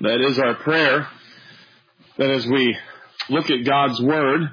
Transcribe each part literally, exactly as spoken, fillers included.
That is our prayer, that as we look at God's Word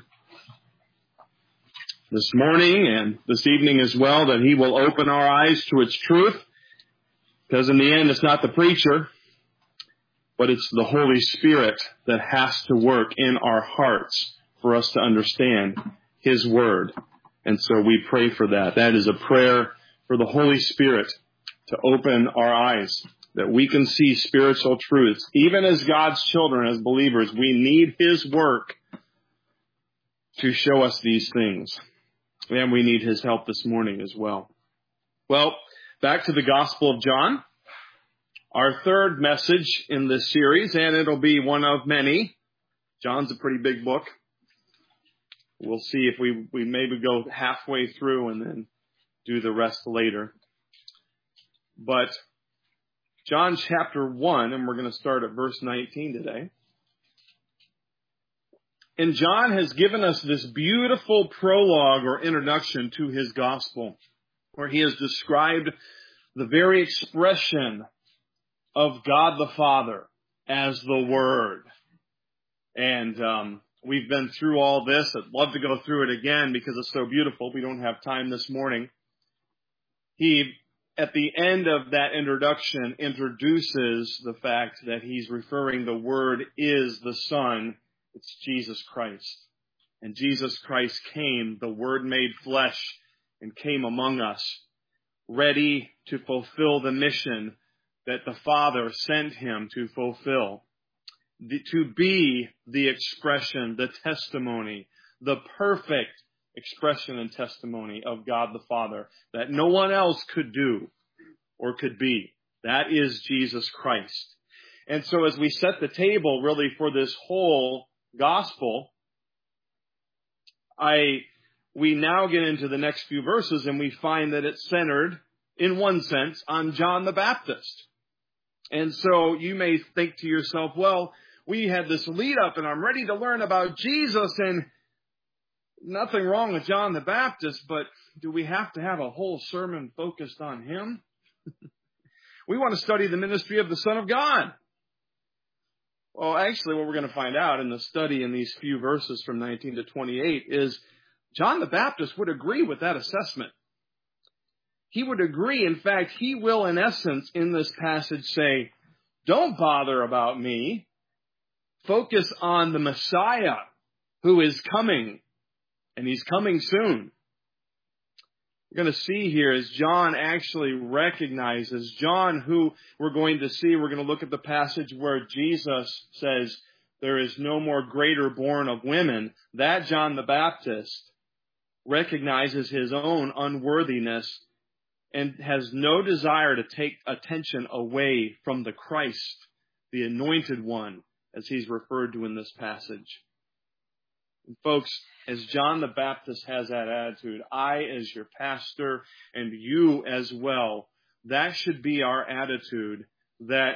this morning and this evening as well, that He will open our eyes to its truth, because in the end it's not the preacher, but it's the Holy Spirit that has to work in our hearts for us to understand His Word. And so we pray for that. That is a prayer for the Holy Spirit to open our eyes, that we can see spiritual truths. Even as God's children, as believers, we need His work to show us these things. And we need His help this morning as well. Well, back to the Gospel of John, our third message in this series, and it'll be one of many. John's a pretty big book. We'll see if we, we maybe go halfway through and then do the rest later. But John chapter one, and we're going to start at verse nineteen today. And John has given us this beautiful prologue or introduction to his gospel, where he has described the very expression of God the Father as the Word. And um, we've been through all this. I'd love to go through it again because it's so beautiful. We don't have time this morning. He, at the end of that introduction, introduces the fact that he's referring the Word is the Son. It's Jesus Christ. And Jesus Christ came, the Word made flesh, and came among us, ready to fulfill the mission that the Father sent Him to fulfill. The, to be the expression, the testimony, the perfect expression and testimony of God the Father that no one else could do or could be. That is Jesus Christ. And so as we set the table really for this whole gospel, I we now get into the next few verses and we find that it's centered, in one sense, on John the Baptist. And so you may think to yourself, well, we had this lead up and I'm ready to learn about Jesus, and nothing wrong with John the Baptist, but do we have to have a whole sermon focused on him? We want to study the ministry of the Son of God. Well, actually, what we're going to find out in the study in these few verses from nineteen to twenty-eight is John the Baptist would agree with that assessment. He would agree. In fact, he will, in essence, in this passage say, don't bother about me. Focus on the Messiah who is coming, and He's coming soon. We're going to see here as John actually recognizes, John who we're going to see, we're going to look at the passage where Jesus says, there is no more greater born of women. That John the Baptist recognizes his own unworthiness and has no desire to take attention away from the Christ, the anointed one, as he's referred to in this passage. And folks, as John the Baptist has that attitude, I as your pastor and you as well, that should be our attitude, that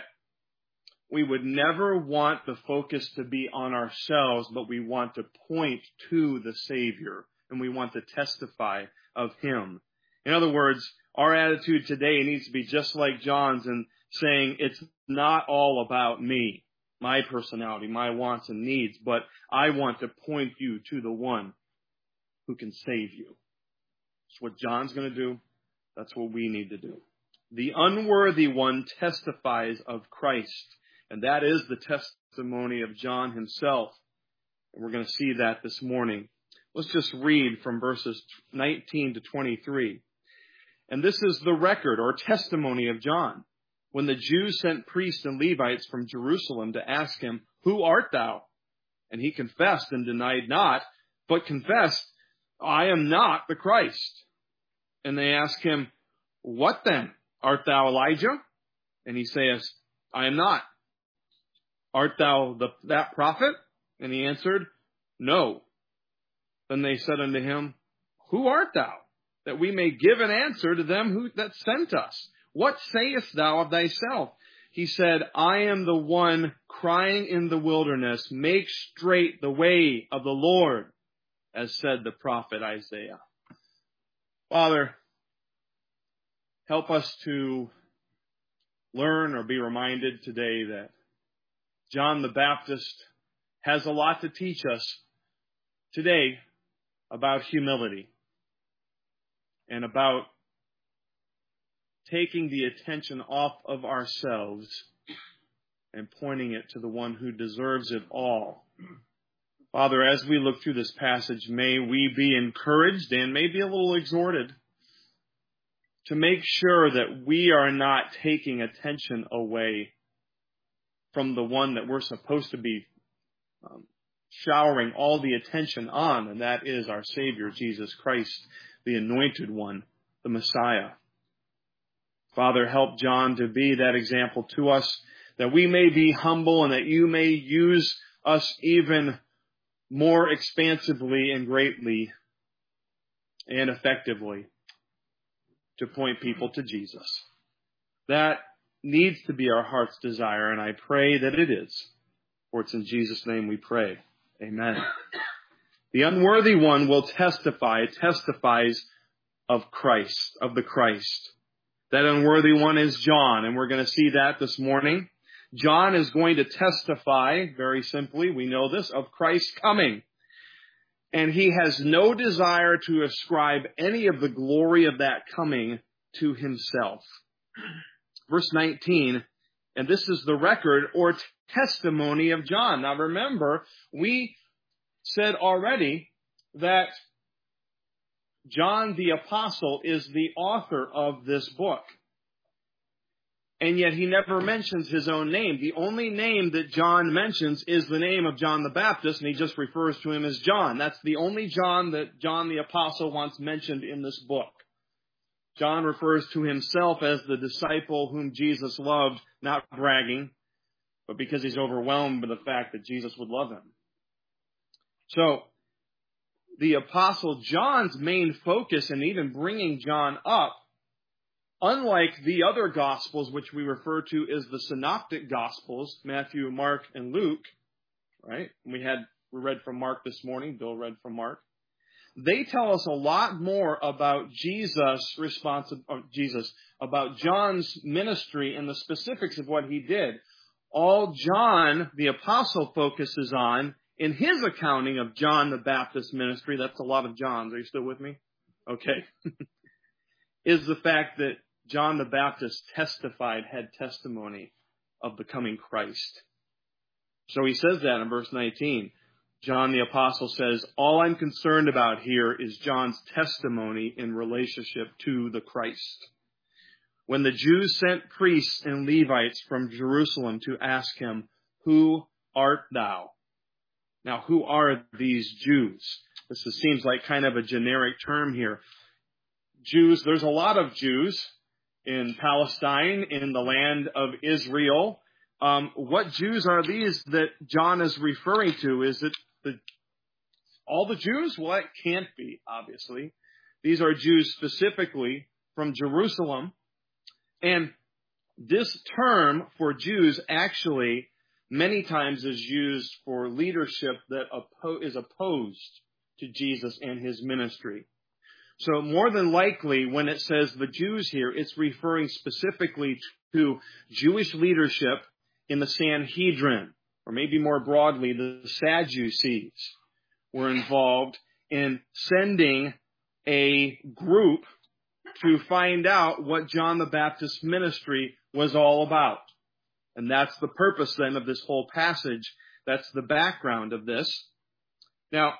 we would never want the focus to be on ourselves, but we want to point to the Savior and we want to testify of Him. In other words, our attitude today needs to be just like John's in saying it's not all about me, my personality, my wants and needs, but I want to point you to the one who can save you. That's what John's going to do. That's what we need to do. The unworthy one testifies of Christ, and that is the testimony of John himself. And we're going to see that this morning. Let's just read from verses nineteen to twenty-three. And this is the record or testimony of John. When the Jews sent priests and Levites from Jerusalem to ask him, who art thou? And he confessed and denied not, but confessed, I am not the Christ. And they asked him, what then? Art thou Elijah? And he saith, I am not. Art thou the, that prophet? And he answered, no. Then they said unto him, who art thou? That we may give an answer to them who that sent us. What sayest thou of thyself? He said, I am the one crying in the wilderness, make straight the way of the Lord, as said the prophet Isaiah. Father, help us to learn or be reminded today that John the Baptist has a lot to teach us today about humility and about taking the attention off of ourselves and pointing it to the one who deserves it all. Father, as we look through this passage, may we be encouraged and maybe a little exhorted to make sure that we are not taking attention away from the one that we're supposed to be um, showering all the attention on, and that is our Savior, Jesus Christ, the Anointed One, the Messiah. Father, help John to be that example to us, that we may be humble and that you may use us even more expansively and greatly and effectively to point people to Jesus. That needs to be our heart's desire, and I pray that it is. For it's in Jesus' name we pray. Amen. The unworthy one will testify, testifies of Christ, of the Christ. That unworthy one is John, and we're going to see that this morning. John is going to testify, very simply, we know this, of Christ's coming. And he has no desire to ascribe any of the glory of that coming to himself. Verse nineteen, and this is the record or testimony of John. Now remember, we said already that John the Apostle is the author of this book. And yet he never mentions his own name. The only name that John mentions is the name of John the Baptist, and he just refers to him as John. That's the only John that John the Apostle wants mentioned in this book. John refers to himself as the disciple whom Jesus loved, not bragging, but because he's overwhelmed by the fact that Jesus would love him. So, the Apostle John's main focus in even bringing John up, unlike the other Gospels, which we refer to as the Synoptic Gospels, Matthew, Mark, and Luke, right? We had, we read from Mark this morning. Bill read from Mark. They tell us a lot more about Jesus' responsi- oh, Jesus, about John's ministry and the specifics of what he did. All John, the Apostle, focuses on in his accounting of John the Baptist's ministry, that's a lot of Johns. Are you still with me? Okay. Is the fact that John the Baptist testified, had testimony of the coming Christ. So he says that in verse nineteen. John the Apostle says, all I'm concerned about here is John's testimony in relationship to the Christ. When the Jews sent priests and Levites from Jerusalem to ask him, who art thou? Now, who are these Jews? This is, seems like kind of a generic term here. Jews, there's a lot of Jews in Palestine, in the land of Israel. Um, what Jews are these that John is referring to? Is it the, all the Jews? Well, it can't be, obviously. These are Jews specifically from Jerusalem. And this term for Jews actually many times is used for leadership that oppo- is opposed to Jesus and his ministry. So more than likely, when it says the Jews here, it's referring specifically to Jewish leadership in the Sanhedrin, or maybe more broadly, the Sadducees were involved in sending a group to find out what John the Baptist's ministry was all about. And that's the purpose then of this whole passage. That's the background of this. Now,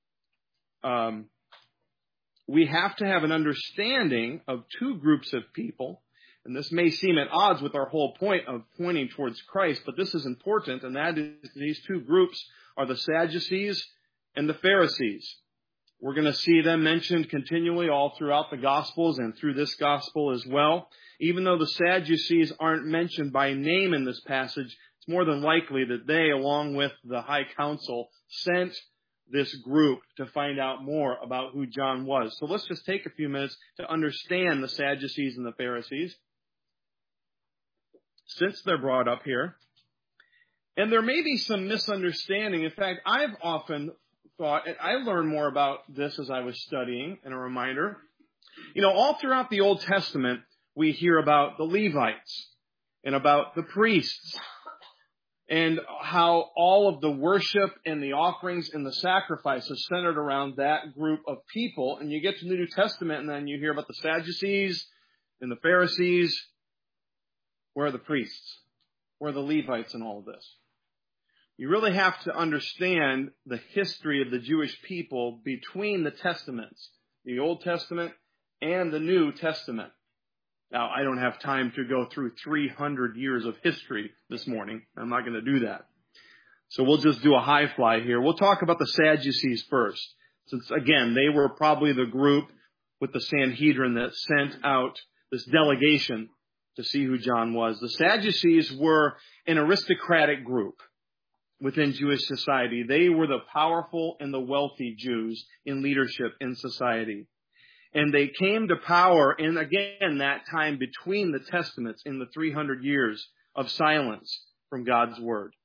um, we have to have an understanding of two groups of people. And this may seem at odds with our whole point of pointing towards Christ, but this is important, and that is these two groups are the Sadducees and the Pharisees. We're going to see them mentioned continually all throughout the Gospels and through this Gospel as well. Even though the Sadducees aren't mentioned by name in this passage, it's more than likely that they, along with the High Council, sent this group to find out more about who John was. So let's just take a few minutes to understand the Sadducees and the Pharisees, since they're brought up here. And there may be some misunderstanding. In fact, I've often thought, and I learned more about this as I was studying, and a reminder. You know, all throughout the Old Testament, we hear about the Levites and about the priests and how all of the worship and the offerings and the sacrifices centered around that group of people. And you get to the New Testament, and then you hear about the Sadducees and the Pharisees. Where are the priests? Where are the Levites in all of this? You really have to understand the history of the Jewish people between the Testaments, the Old Testament and the New Testament. Now, I don't have time to go through three hundred years of history this morning. I'm not going to do that. So we'll just do a high fly here. We'll talk about the Sadducees first, since, again, they were probably the group with the Sanhedrin that sent out this delegation to see who John was. The Sadducees were an aristocratic group within Jewish society. They were the powerful and the wealthy Jews in leadership in society. And they came to power in, again, that time between the Testaments in the three hundred years of silence from God's Word.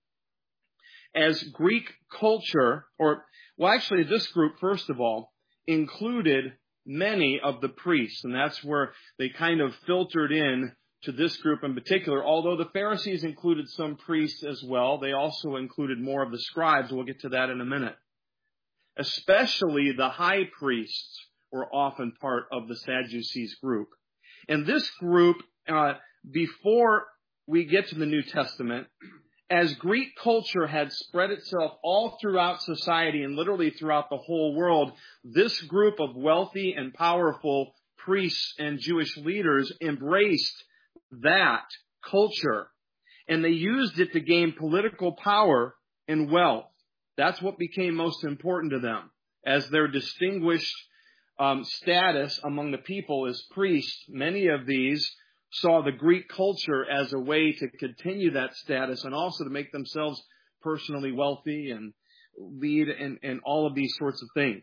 As Greek culture, or, well, actually, this group, first of all, included many of the priests. And that's where they kind of filtered in to this group in particular. Although the Pharisees included some priests as well, they also included more of the scribes. We'll get to that in a minute. Especially the high priests were often part of the Sadducees group. And this group, uh, before we get to the New Testament, as Greek culture had spread itself all throughout society and literally throughout the whole world, this group of wealthy and powerful priests and Jewish leaders embraced that culture, and they used it to gain political power and wealth. That's what became most important to them, as their distinguished um, status among the people as priests. Many of these saw the Greek culture as a way to continue that status and also to make themselves personally wealthy and lead in, in all of these sorts of things.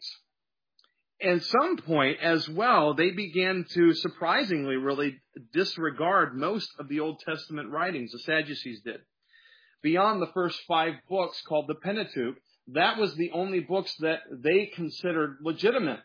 At some point as well, they began to surprisingly really disregard most of the Old Testament writings. The Sadducees did. Beyond the first five books called the Pentateuch, that was the only books that they considered legitimate.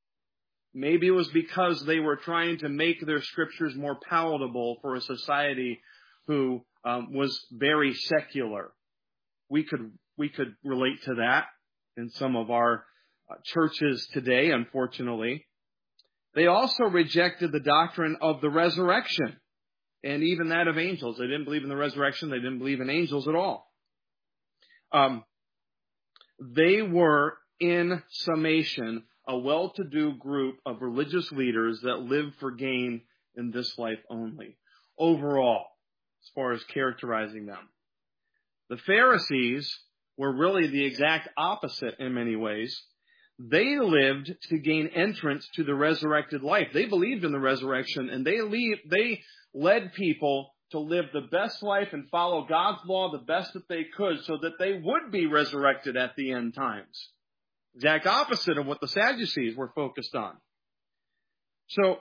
Maybe it was because they were trying to make their scriptures more palatable for a society who um, was very secular. We could we could relate to that in some of our uh, churches today, unfortunately. They also rejected the doctrine of the resurrection, and even that of angels. They didn't believe in the resurrection. They didn't believe in angels at all. Um, they were, in summation, a well-to-do group of religious leaders that lived for gain in this life only, overall, as far as characterizing them. The Pharisees were really the exact opposite in many ways. They lived to gain entrance to the resurrected life. They believed in the resurrection, and they leave, they led people to live the best life and follow God's law the best that they could so that they would be resurrected at the end times. Exact opposite of what the Sadducees were focused on. So,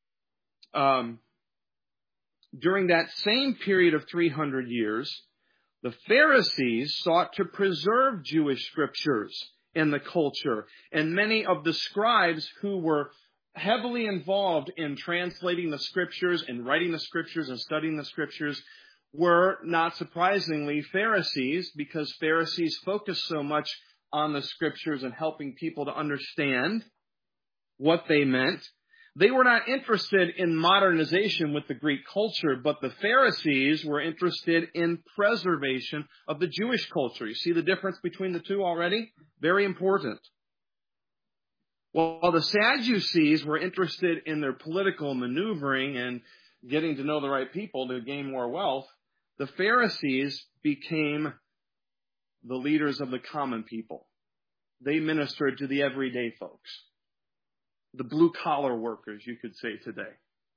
um, during that same period of three hundred years, the Pharisees sought to preserve Jewish scriptures in the culture. And many of the scribes who were heavily involved in translating the scriptures and writing the scriptures and studying the scriptures were, not surprisingly, Pharisees, because Pharisees focused so much on the scriptures and helping people to understand what they meant. They were not interested in modernization with the Greek culture, but the Pharisees were interested in preservation of the Jewish culture. You see the difference between the two already? Very important. While the Sadducees were interested in their political maneuvering and getting to know the right people to gain more wealth, the Pharisees became the leaders of the common people. They ministered to the everyday folks, the blue-collar workers, you could say today.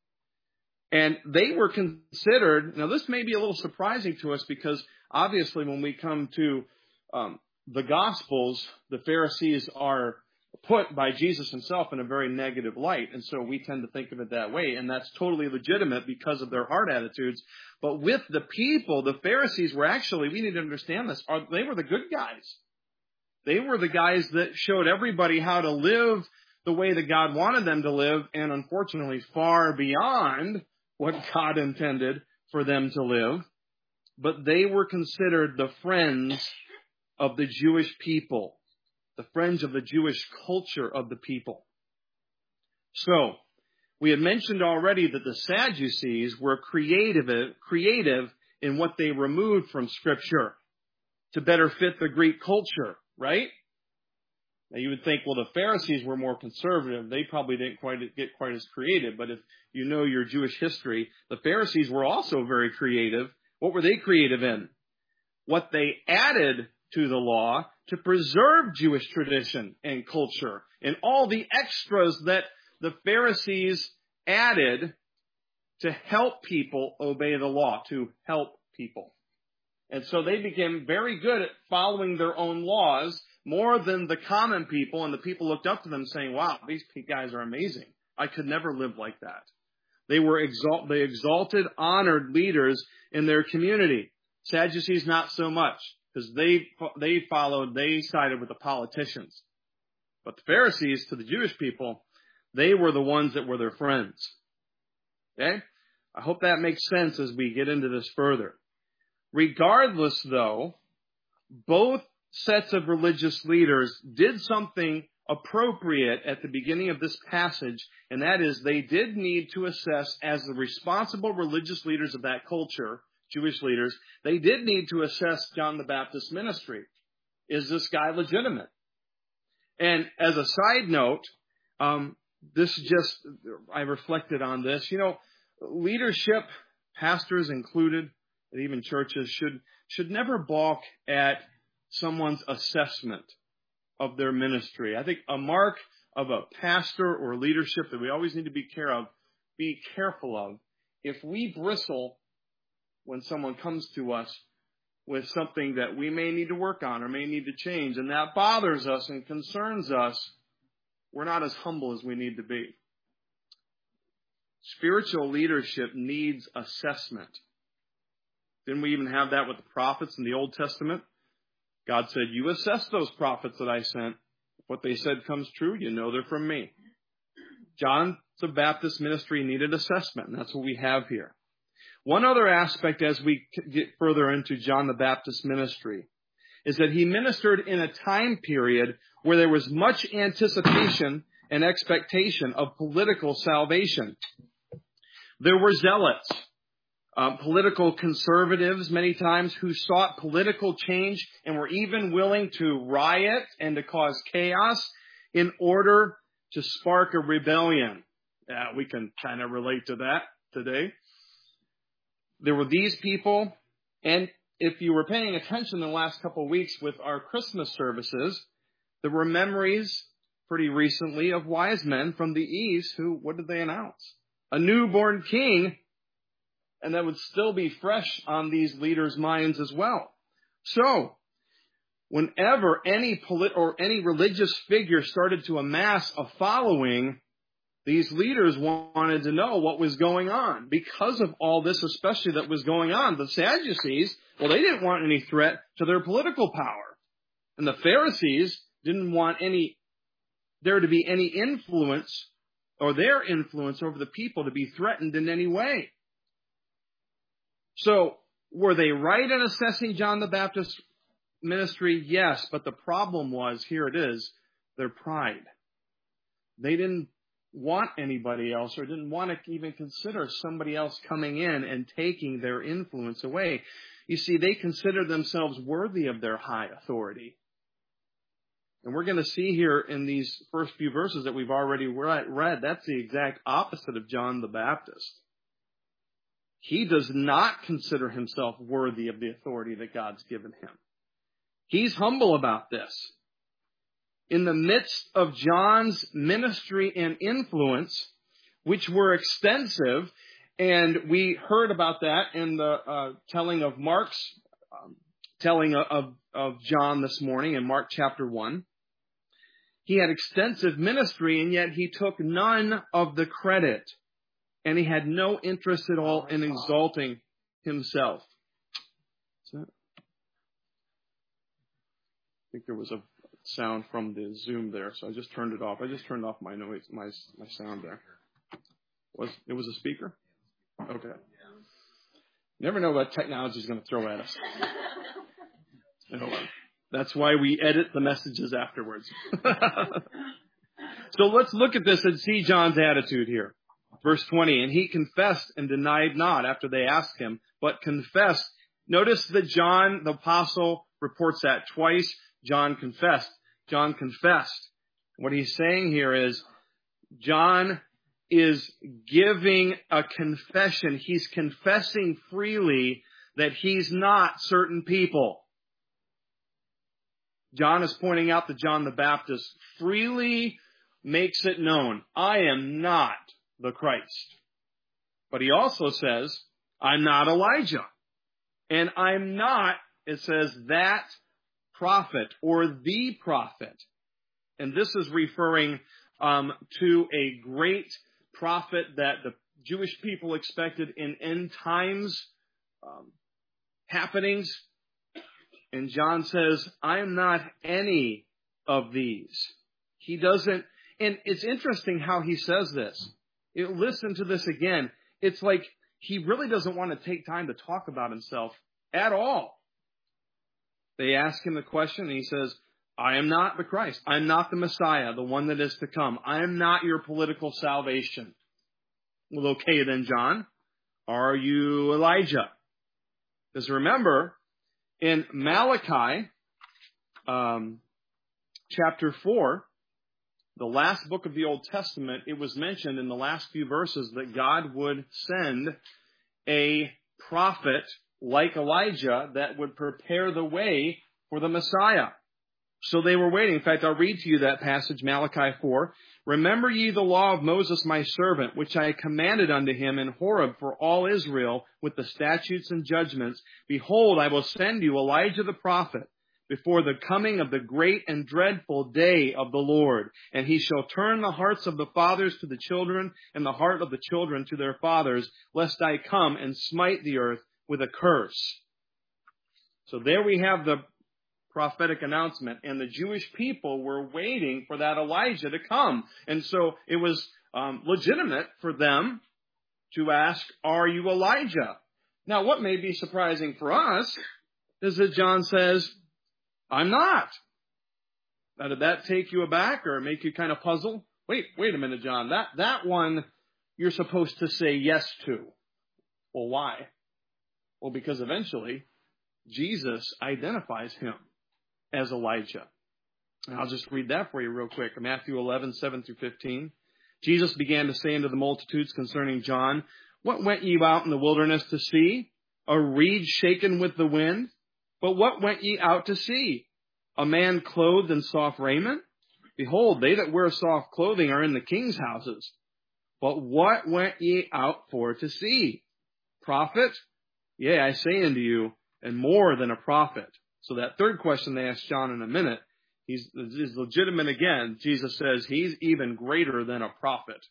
And they were considered, now this may be a little surprising to us because obviously when we come to um, the Gospels, the Pharisees are put by Jesus himself in a very negative light. And so we tend to think of it that way. And that's totally legitimate because of their heart attitudes. But with the people, the Pharisees were actually, we need to understand this, are, they were the good guys. They were the guys that showed everybody how to live the way that God wanted them to live, and unfortunately far beyond what God intended for them to live. but they were considered the friends of the Jewish people, the friends of the Jewish culture of the people. So, we had mentioned already that the Sadducees were creative, creative in what they removed from Scripture to better fit the Greek culture, right? Now you would think, well, the Pharisees were more conservative. They probably didn't quite get quite as creative. But if you know your Jewish history, the Pharisees were also very creative. What were they creative in? What they added to the law to preserve Jewish tradition and culture, and all the extras that the Pharisees added to help people obey the law, to help people. And so they became very good at following their own laws more than the common people, and the people looked up to them saying, wow, these guys are amazing. I could never live like that. They were exalt, they exalted, honored leaders in their community. Sadducees, not so much, because they, they followed, they sided with the politicians. But the Pharisees, to the Jewish people, they were the ones that were their friends. Okay? I hope that makes sense as we get into this further. Regardless, though, both sets of religious leaders did something appropriate at the beginning of this passage, and that is they did need to assess, as the responsible religious leaders of that culture, Jewish leaders, they did need to assess John the Baptist's ministry. Is this guy legitimate? And as a side note, um, this just, I reflected on this. You know, leadership, pastors included, and even churches should should never balk at someone's assessment of their ministry. I think a mark of a pastor or leadership that we always need to be care of, be careful of, if we bristle when someone comes to us with something that we may need to work on or may need to change, and that bothers us and concerns us, we're not as humble as we need to be. Spiritual leadership needs assessment. Didn't we even have that with the prophets in the Old Testament? God said, you assess those prophets that I sent. If what they said comes true, you know they're from me. John the Baptist ministry needed assessment, and that's what we have here. One other aspect as we get further into John the Baptist ministry is that he ministered in a time period where there was much anticipation and expectation of political salvation. There were zealots, uh, political conservatives many times, who sought political change and were even willing to riot and to cause chaos in order to spark a rebellion. Yeah, we can kind of relate to that today. There were these people, and if you were paying attention in the last couple of weeks with our Christmas services, there were memories pretty recently of wise men from the east who, what did they announce? A newborn king, and that would still be fresh on these leaders' minds as well. So, whenever any polit- or any religious figure started to amass a following, these leaders wanted to know what was going on because of all this, especially that was going on. The Sadducees, well, they didn't want any threat to their political power. And the Pharisees didn't want any, there to be any influence or their influence over the people to be threatened in any way. So, were they right in assessing John the Baptist's ministry? Yes, but the problem was, here it is, their pride. They didn't want anybody else, or didn't want to even consider somebody else coming in and taking their influence away. You see, they considered themselves worthy of their high authority. And we're going to see here in these first few verses that we've already read, that's the exact opposite of John the Baptist. He does not consider himself worthy of the authority that God's given him. He's humble about this. In the midst of John's ministry and influence, which were extensive, and we heard about that in the uh, telling of Mark's um, telling of, of John this morning in Mark chapter one. He had extensive ministry, and yet he took none of the credit, and he had no interest at all in exalting himself. I think there was a sound from the Zoom there, so I just turned it off. I just turned off my noise, my my sound there. Was it was a speaker? Okay. You never know what technology is going to throw at us. You know, that's why we edit the messages afterwards. So let's look at this and see John's attitude here. Verse twenty, and he confessed and denied not after they asked him, but confessed. Notice that John, the apostle, reports that twice. John confessed. John confessed. What he's saying here is John is giving a confession. He's confessing freely that he's not certain people. John is pointing out that John the Baptist freely makes it known, I am not the Christ. But he also says, I'm not Elijah. And I'm not, it says, that prophet or the prophet. And this is referring um, to a great prophet that the Jewish people expected in end times um, happenings. And John says, I am not any of these. He doesn't, and it's interesting how he says this. You listen to this again. It's like he really doesn't want to take time to talk about himself at all. They ask him the question and he says, I am not the Christ. I'm not the Messiah, the one that is to come. I am not your political salvation. Well, okay then, John. Are you Elijah? Because remember, in Malachi, um, chapter four, the last book of the Old Testament, it was mentioned in the last few verses that God would send a prophet like Elijah that would prepare the way for the Messiah. So they were waiting. In fact, I'll read to you that passage, Malachi four. Remember ye the law of Moses my servant, which I commanded unto him in Horeb for all Israel with the statutes and judgments. Behold, I will send you Elijah the prophet before the coming of the great and dreadful day of the Lord. And he shall turn the hearts of the fathers to the children and the heart of the children to their fathers, lest I come and smite the earth with a curse. So there we have the prophetic announcement, and the Jewish people were waiting for that Elijah to come. And so it was um, legitimate for them to ask, are you Elijah? Now, what may be surprising for us is that John says, I'm not. Now, did that take you aback or make you kind of puzzled? Wait, wait a minute, John. That, that one you're supposed to say yes to. Well, why? Well, because eventually Jesus identifies him as Elijah. And I'll just read that for you real quick. Matthew eleven, seven through fifteen. Jesus began to say unto the multitudes concerning John, what went ye out in the wilderness to see? A reed shaken with the wind? But what went ye out to see? A man clothed in soft raiment? Behold, they that wear soft clothing are in the king's houses. But what went ye out for to see? Prophet? Yea, I say unto you, and more than a prophet. So that third question they asked John in a minute, he's is legitimate again. Jesus says he's even greater than a prophet.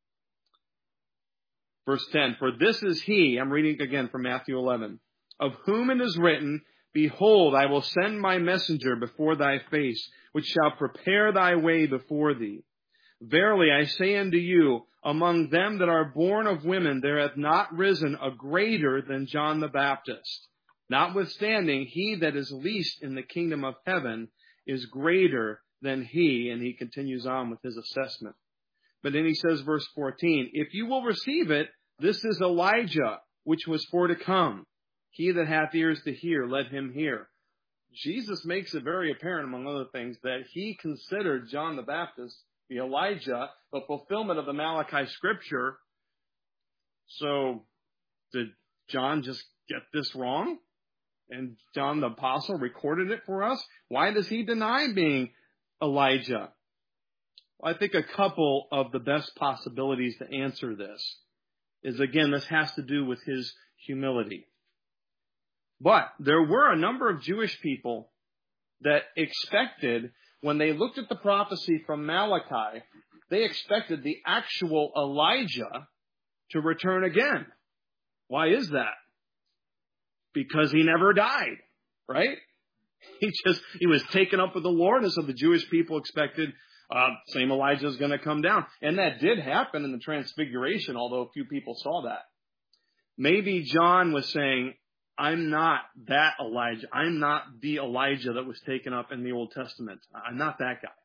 Verse ten, for this is he, I'm reading again from Matthew eleven, of whom it is written, behold, I will send my messenger before thy face, which shall prepare thy way before thee. Verily I say unto you, among them that are born of women, there hath not risen a greater than John the Baptist. Notwithstanding, he that is least in the kingdom of heaven is greater than he. And he continues on with his assessment. But then he says, verse fourteen, if you will receive it, this is Elijah, which was for to come. He that hath ears to hear, let him hear. Jesus makes it very apparent, among other things, that he considered John the Baptist, the Elijah, the fulfillment of the Malachi scripture. So, did John just get this wrong? And John the Apostle recorded it for us? Why does he deny being Elijah? Well, I think a couple of the best possibilities to answer this is, again, this has to do with his humility. But there were a number of Jewish people that expected, when they looked at the prophecy from Malachi, they expected the actual Elijah to return again. Why is that? Because he never died, right? He just, he was taken up with the Lord. And so the Jewish people expected, uh, same Elijah is going to come down. And that did happen in the Transfiguration, although a few people saw that. Maybe John was saying, I'm not that Elijah. I'm not the Elijah that was taken up in the Old Testament. I'm not that guy.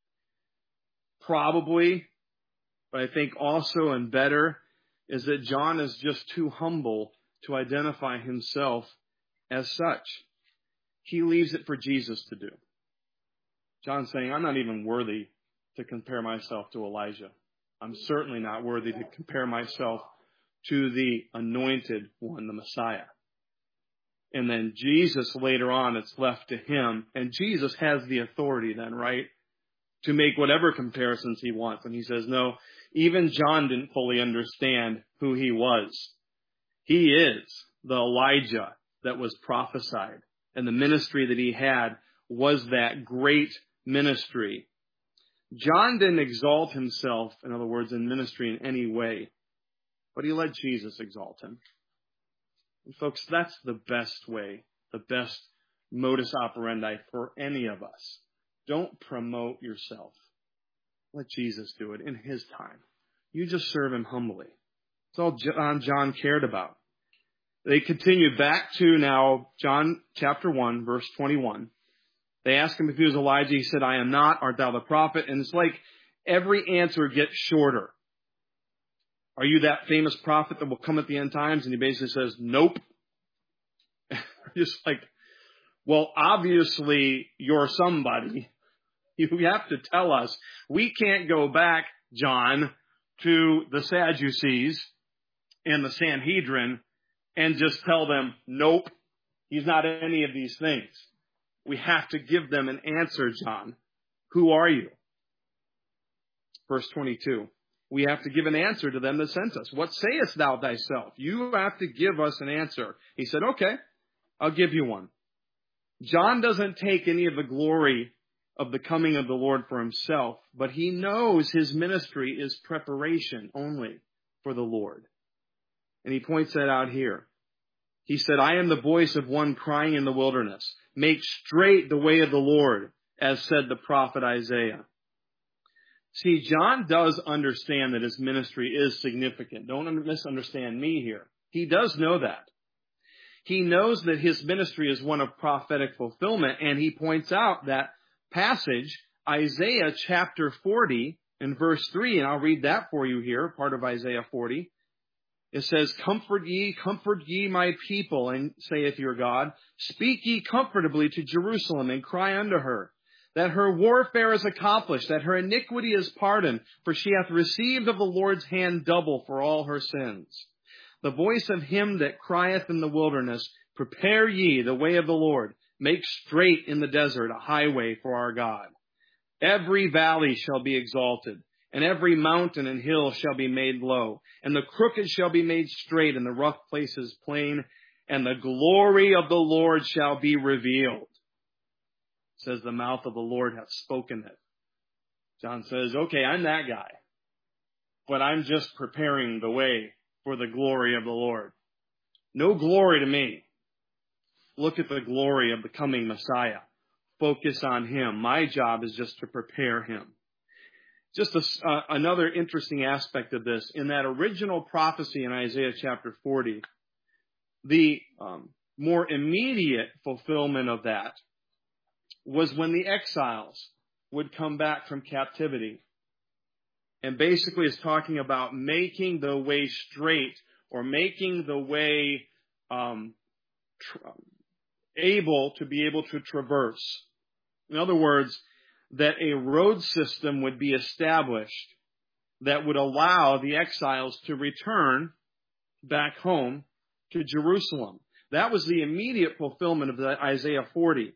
Probably, but I think also and better is that John is just too humble to identify himself as such. He leaves it for Jesus to do. John's saying, I'm not even worthy to compare myself to Elijah. I'm certainly not worthy to compare myself to the anointed one, the Messiah. And then Jesus, later on, it's left to him. And Jesus has the authority then, right, to make whatever comparisons he wants. And he says, no, even John didn't fully understand who he was. He is the Elijah that was prophesied. And the ministry that he had was that great ministry. John didn't exalt himself, in other words, in ministry in any way, but he let Jesus exalt him. And folks, that's the best way, the best modus operandi for any of us. Don't promote yourself. Let Jesus do it in his time. You just serve him humbly. That's all John, John cared about. They continue back to now John chapter one, verse twenty-one. They asked him if he was Elijah. He said, I am not. Art thou the prophet? And it's like every answer gets shorter. Are you that famous prophet that will come at the end times? And he basically says, nope. Just like, well, obviously you're somebody. You have to tell us. We can't go back, John, to the Sadducees and the Sanhedrin and just tell them, nope, he's not any of these things. We have to give them an answer, John. Who are you? Verse twenty-two. We have to give an answer to them that sent us. What sayest thou thyself? You have to give us an answer. He said, okay, I'll give you one. John doesn't take any of the glory of the coming of the Lord for himself, but he knows his ministry is preparation only for the Lord. And he points that out here. He said, I am the voice of one crying in the wilderness. Make straight the way of the Lord, as said the prophet Isaiah. See, John does understand that his ministry is significant. Don't misunderstand me here. He does know that. He knows that his ministry is one of prophetic fulfillment, and he points out that passage, Isaiah chapter forty and verse three, and I'll read that for you here, part of Isaiah forty. It says, comfort ye, comfort ye my people, and saith your God, speak ye comfortably to Jerusalem, and cry unto her, that her warfare is accomplished, that her iniquity is pardoned, for she hath received of the Lord's hand double for all her sins. The voice of him that crieth in the wilderness, prepare ye the way of the Lord, make straight in the desert a highway for our God. Every valley shall be exalted, and every mountain and hill shall be made low, and the crooked shall be made straight, and the rough places plain, and the glory of the Lord shall be revealed. It says the mouth of the Lord hath spoken it. John says, okay, I'm that guy, but I'm just preparing the way for the glory of the Lord. No glory to me. Look at the glory of the coming Messiah. Focus on him. My job is just to prepare him. Just a, uh, another interesting aspect of this, in that original prophecy in Isaiah chapter forty, the um, more immediate fulfillment of that was when the exiles would come back from captivity. And basically is talking about making the way straight, or making the way um, tr- able to be able to traverse. In other words, that a road system would be established that would allow the exiles to return back home to Jerusalem. That was the immediate fulfillment of the Isaiah forty.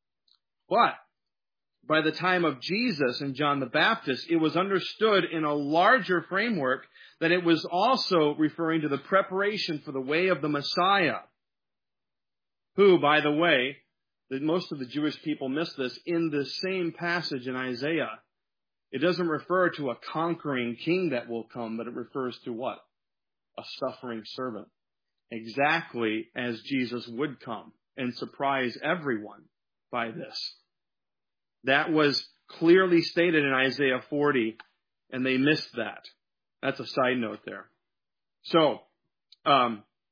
But by the time of Jesus and John the Baptist, it was understood in a larger framework that it was also referring to the preparation for the way of the Messiah, who, by the way, that most of the Jewish people miss this, in the same passage in Isaiah, it doesn't refer to a conquering king that will come, but it refers to what? A suffering servant. Exactly as Jesus would come and surprise everyone by this. That was clearly stated in Isaiah forty, and they missed that. That's a side note there. So, um,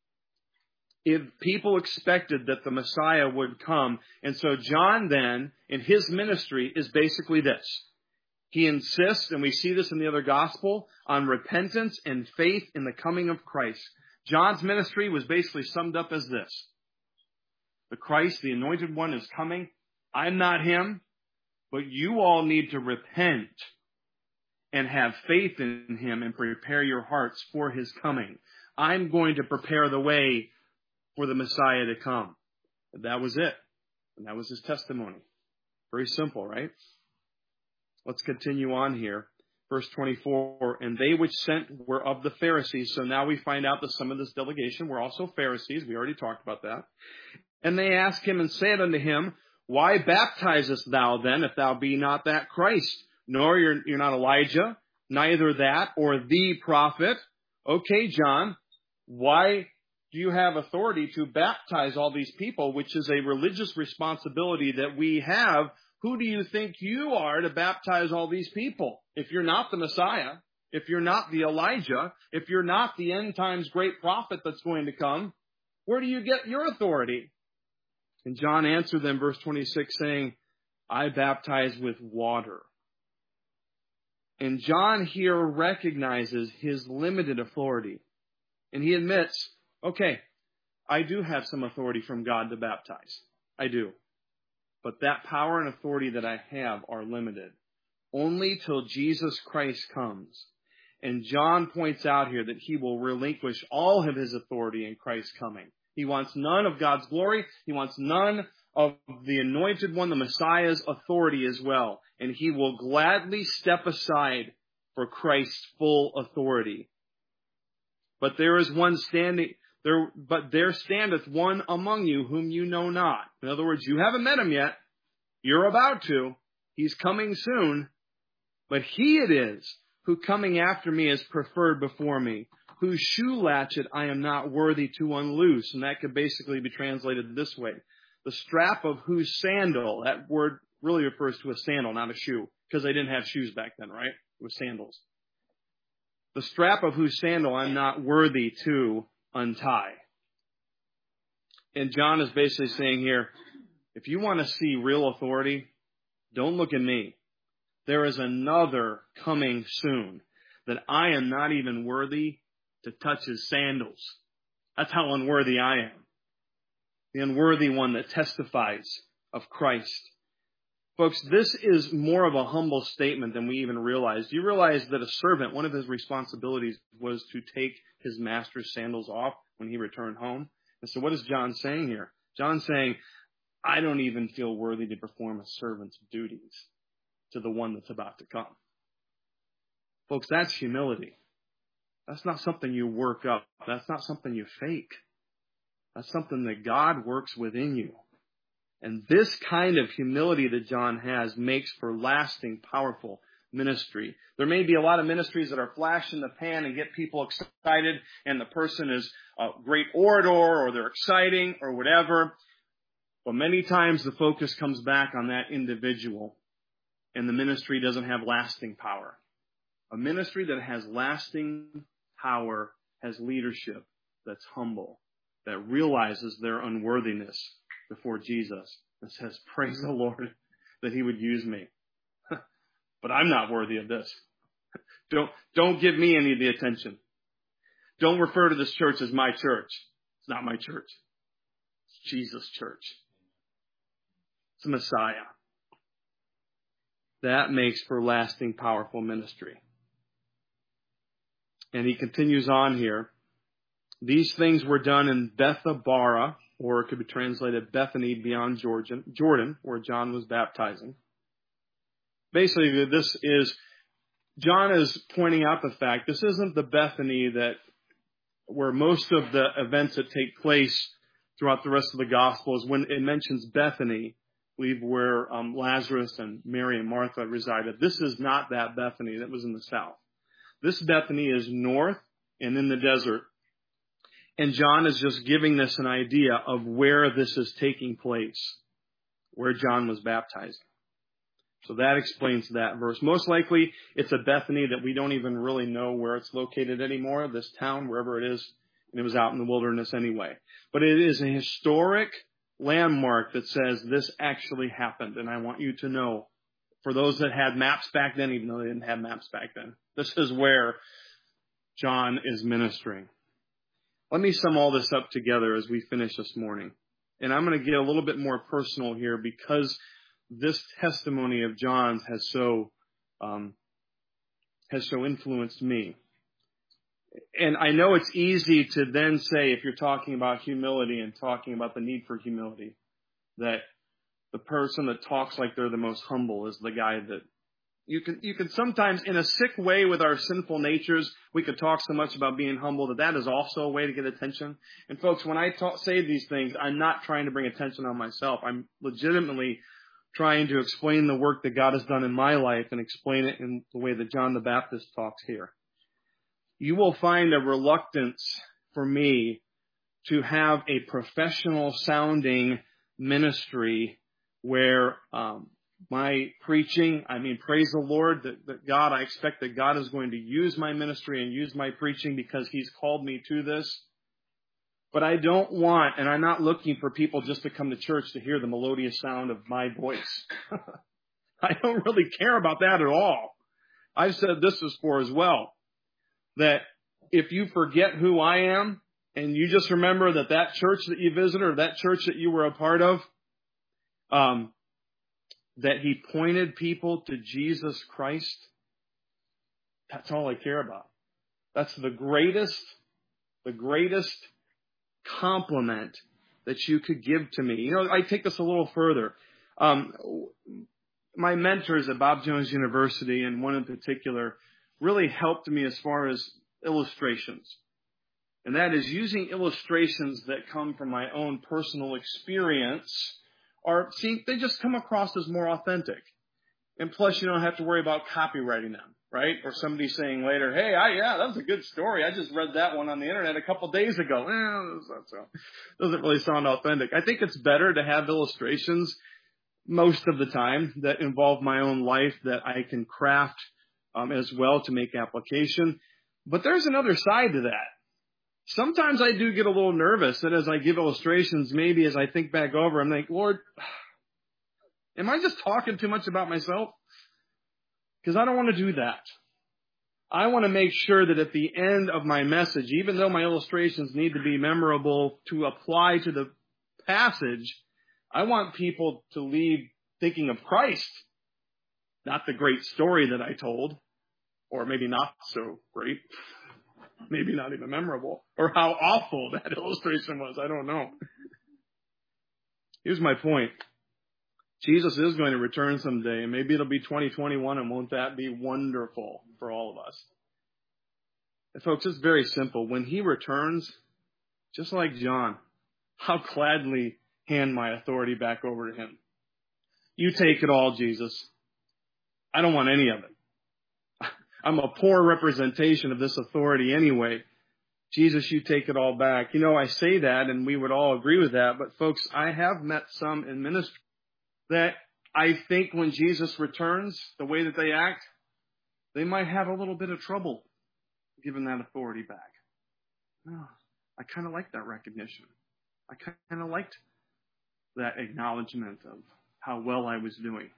if people expected that the Messiah would come. And so John then, in his ministry, is basically this. He insists, and we see this in the other gospel, on repentance and faith in the coming of Christ. John's ministry was basically summed up as this. The Christ, the Anointed One, is coming. I'm not him, but you all need to repent and have faith in him and prepare your hearts for his coming. I'm going to prepare the way for the Messiah to come. And that was it. And that was his testimony. Very simple, right? Let's continue on here. Verse twenty-four, and they which sent were of the Pharisees. So now we find out that some of this delegation were also Pharisees. We already talked about that. And they asked him and said unto him, why baptizest thou then, if thou be not that Christ? Nor you're, you're not Elijah, neither that, or the prophet. Okay, John, why do you have authority to baptize all these people, which is a religious responsibility that we have? Who do you think you are to baptize all these people? If you're not the Messiah, if you're not the Elijah, if you're not the end times great prophet that's going to come, where do you get your authority? And John answered them, verse twenty-six, saying, I baptize with water. And John here recognizes his limited authority. And he admits, okay, I do have some authority from God to baptize. I do. But that power and authority that I have are limited. Only till Jesus Christ comes. And John points out here that he will relinquish all of his authority in Christ's coming. He wants none of God's glory. He wants none of the Anointed One, the Messiah's authority as well. And he will gladly step aside for Christ's full authority. But there is one standing, there, but there standeth one among you whom you know not. In other words, you haven't met him yet. You're about to. He's coming soon. But he it is who coming after me is preferred before me, whose shoe latchet I am not worthy to unloose. And that could basically be translated this way. The strap of whose sandal, that word really refers to a sandal, not a shoe, because they didn't have shoes back then, right? It was sandals. The strap of whose sandal I'm not worthy to untie. And John is basically saying here, if you want to see real authority, don't look at me. There is another coming soon that I am not even worthy to touch his sandals. That's how unworthy I am. The unworthy one that testifies of Christ. Folks, this is more of a humble statement than we even realize. Do you realize that a servant, one of his responsibilities was to take his master's sandals off when he returned home? And so what is John saying here? John's saying, I don't even feel worthy to perform a servant's duties to the one that's about to come. Folks, that's humility. That's not something you work up. That's not something you fake. That's something that God works within you. And this kind of humility that John has makes for lasting, powerful ministry. There may be a lot of ministries that are flash in the pan and get people excited, and the person is a great orator or they're exciting or whatever. But many times the focus comes back on that individual, and the ministry doesn't have lasting power. A ministry that has lasting power has leadership that's humble, that realizes their unworthiness before Jesus and says, praise the Lord that he would use me. But I'm not worthy of this. Don't, don't give me any of the attention. Don't refer to this church as my church. It's not my church. It's Jesus' church. It's the Messiah. That makes for lasting, powerful ministry. And he continues on here. These things were done in Bethabara, or it could be translated Bethany beyond Jordan, Jordan, where John was baptizing. Basically, this is, John is pointing out the fact, this isn't the Bethany that, where most of the events that take place throughout the rest of the Gospels, when it mentions Bethany, I believe where um, Lazarus and Mary and Martha resided. This is not that Bethany that was in the south. This Bethany is north and in the desert. And John is just giving this an idea of where this is taking place, where John was baptizing. So that explains that verse. Most likely, it's a Bethany that we don't even really know where it's located anymore, this town, wherever it is. And it was out in the wilderness anyway. But it is a historic landmark that says this actually happened. And I want you to know, for those that had maps back then, even though they didn't have maps back then, this is where John is ministering. Let me sum all this up together as we finish this morning. And I'm going to get a little bit more personal here because this testimony of John's has so um, has so influenced me. And I know it's easy to then say, if you're talking about humility and talking about the need for humility, that the person that talks like they're the most humble is the guy that you can, you can sometimes, in a sick way with our sinful natures, we could talk so much about being humble that that is also a way to get attention. And folks, when I talk, say these things, I'm not trying to bring attention on myself. I'm legitimately trying to explain the work that God has done in my life and explain it in the way that John the Baptist talks here. You will find a reluctance for me to have a professional sounding ministry where um, my preaching, I mean, praise the Lord that, that God, I expect that God is going to use my ministry and use my preaching because He's called me to this. But I don't want, and I'm not looking for people just to come to church to hear the melodious sound of my voice. I don't really care about that at all. I've said this before as well, that if you forget who I am and you just remember that that church that you visited or that church that you were a part of, um, that He pointed people to Jesus Christ, that's all I care about. That's the greatest, the greatest compliment that you could give to me. You know, I take this a little further. Um, my mentors at Bob Jones University, and one in particular, really helped me as far as illustrations. And that is using illustrations that come from my own personal experience, or see, they just come across as more authentic. And plus, you don't have to worry about copywriting them, right? Or somebody saying later, hey, I, yeah, that was a good story. I just read that one on the internet a couple days ago. Eh, that's not so. Doesn't really sound authentic. I think it's better to have illustrations most of the time that involve my own life that I can craft um, as well to make application. But there's another side to that. Sometimes I do get a little nervous that as I give illustrations, maybe as I think back over, I'm like, Lord, am I just talking too much about myself? Because I don't want to do that. I want to make sure that at the end of my message, even though my illustrations need to be memorable to apply to the passage, I want people to leave thinking of Christ, not the great story that I told, or maybe not so great, maybe not even memorable, or how awful that illustration was. I don't know. Here's my point. Jesus is going to return someday, and maybe it'll be twenty twenty-one, and won't that be wonderful for all of us? And folks, it's very simple. When He returns, just like John, I'll gladly hand my authority back over to Him. You take it all, Jesus. I don't want any of it. I'm a poor representation of this authority anyway. Jesus, you take it all back. You know, I say that, and we would all agree with that, but folks, I have met some in ministry that I think when Jesus returns, the way that they act, they might have a little bit of trouble giving that authority back. Oh, I kind of like that recognition. I kind of liked that acknowledgement of how well I was doing.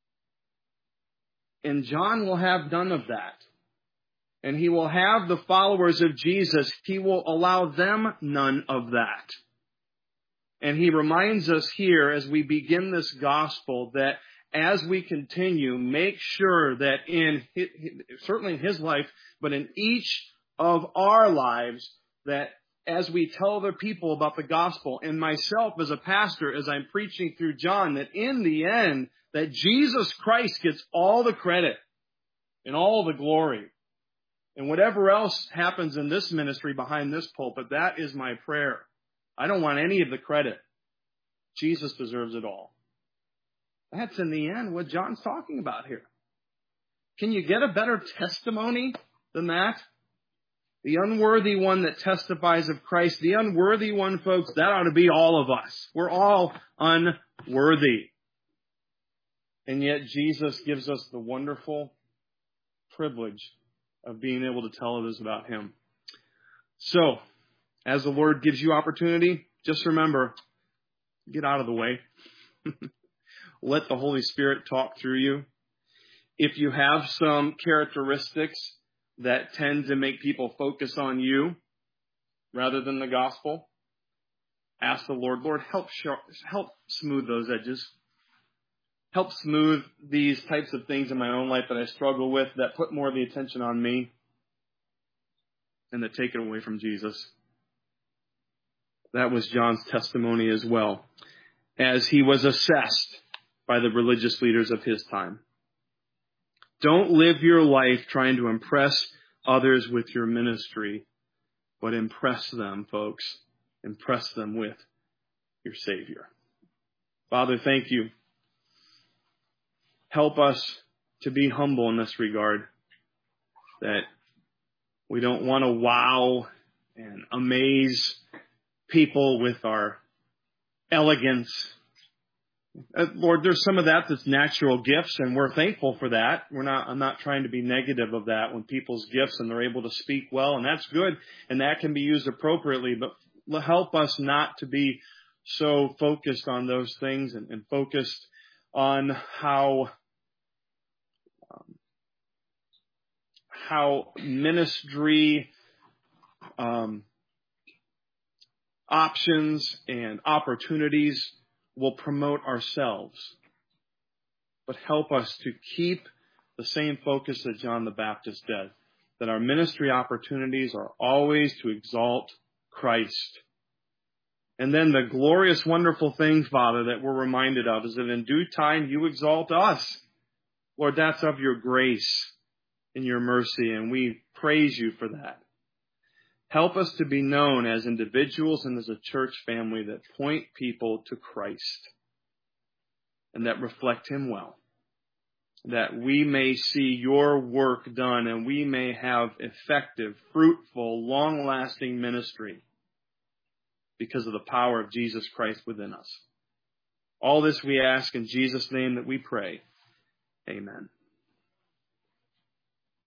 And John will have none of that. And he will have the followers of Jesus, he will allow them none of that. And he reminds us here as we begin this gospel that as we continue, make sure that in, his, certainly in his life, but in each of our lives, that as we tell other people about the gospel, and myself as a pastor, as I'm preaching through John, that in the end, that Jesus Christ gets all the credit and all the glory. And whatever else happens in this ministry behind this pulpit, that is my prayer. I don't want any of the credit. Jesus deserves it all. That's in the end what John's talking about here. Can you get a better testimony than that? The unworthy one that testifies of Christ, the unworthy one, folks, that ought to be all of us. We're all unworthy. And yet Jesus gives us the wonderful privilege of being able to tell others about Him. So, As the Lord gives you opportunity, just remember, get out of the way. Let the Holy Spirit talk through you. If you have some characteristics that tend to make people focus on you rather than the gospel, ask the Lord, Lord, help show, help smooth those edges. Help smooth these types of things in my own life that I struggle with, that put more of the attention on me and that take it away from Jesus. That was John's testimony as well, as he was assessed by the religious leaders of his time. Don't live your life trying to impress others with your ministry, but impress them, folks. Impress them with your Savior. Father, thank you. Help us to be humble in this regard, that we don't want to wow and amaze people with our elegance. Uh, Lord, there's some of that that's natural gifts, and we're thankful for that. We're not, I'm not trying to be negative of that when people's gifts and they're able to speak well, and that's good, and that can be used appropriately, but help us not to be so focused on those things and, and focused on how um, how ministry um, options and opportunities will promote ourselves, but help us to keep the same focus that John the Baptist did, that our ministry opportunities are always to exalt Christ. And then the glorious, wonderful thing, Father, that we're reminded of is that in due time you exalt us. Lord, that's of your grace and your mercy, and we praise you for that. Help us to be known as individuals and as a church family that point people to Christ and that reflect him well, that we may see your work done and we may have effective, fruitful, long-lasting ministry because of the power of Jesus Christ within us. All this we ask in Jesus' name that we pray. Amen.